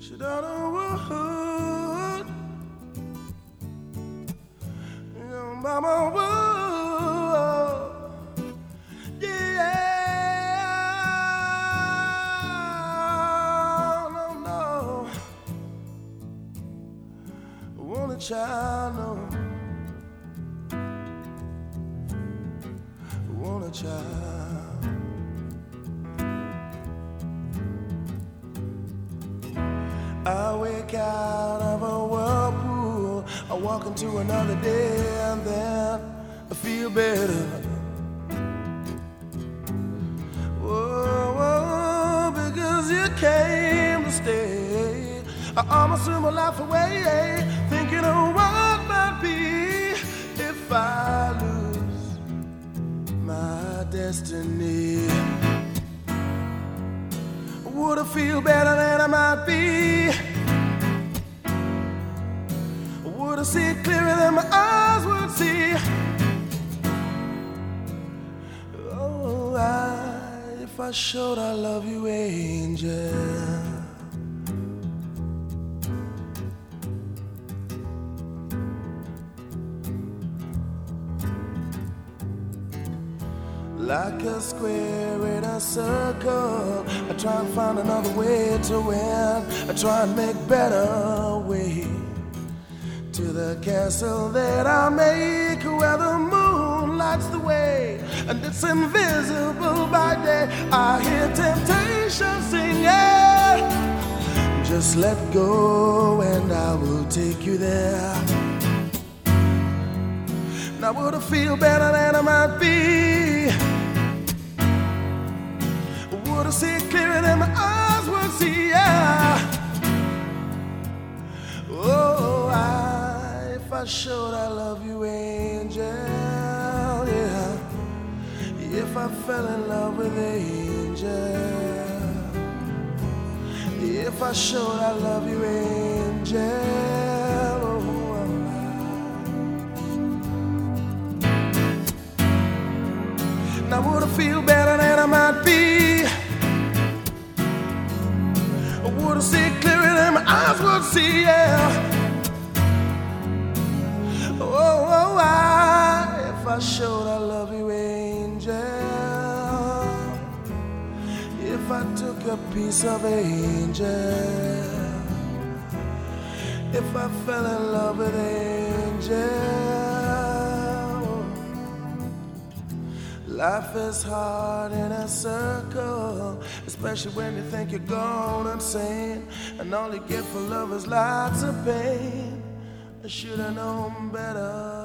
Wood, Mama Wood, yeah, no, I want a child, no, I want a child. I wake out of a whirlpool, I walk into another day, and then I feel better. Whoa, because you came to stay. I almost threw my life away, thinking of what might be if I lose my destiny. Would I feel better than I might be? Would I see clearer than my eyes would see? Oh, if I showed I love you, angel. Like a square in a circle, I try and find another way to win. I try and make better way to the castle that I make, where the moon lights the way and it's invisible by day. I hear temptation singing, just let go and I will take you there. Now would I feel better than I might be? Would I see clearer than my eyes would see? Yeah. Oh, if I showed I love you, angel, yeah. If I fell in love with angel, if I showed I love you, angel, oh, now would I feel better than I might be? Would I see clearer than my eyes would see? Yeah. Oh, if I showed I love you, angel, if I took a piece of angel, if I fell in love with angel. Life is hard in a circle, especially when you think you're gone insane, and all you get for love is lots of pain. I should have known better.